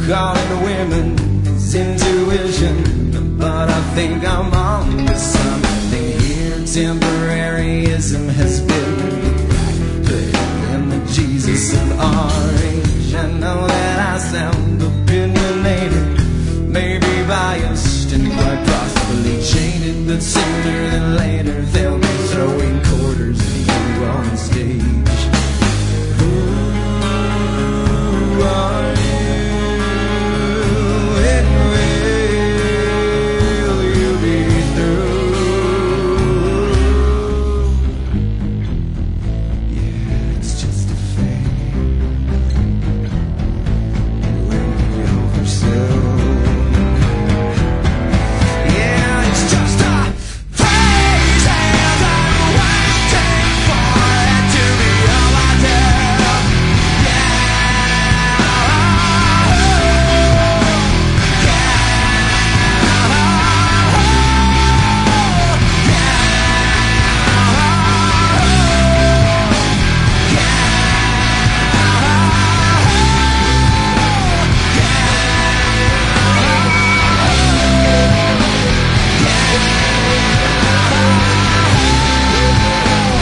calling women's intuition, but I think I'm on to something here. Temporaryism has been in the Jesus of orange. I know that I sound opinionated, maybe biased and quite possibly jaded, but sooner than later they'll be throwing quarters at you on stage. Who are you? And will you be through? Yeah, it's just a fake. You will be over soon. Yeah, it's just a phase, and I'm waiting for it to be all I do.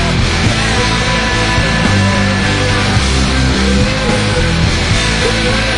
Yeah.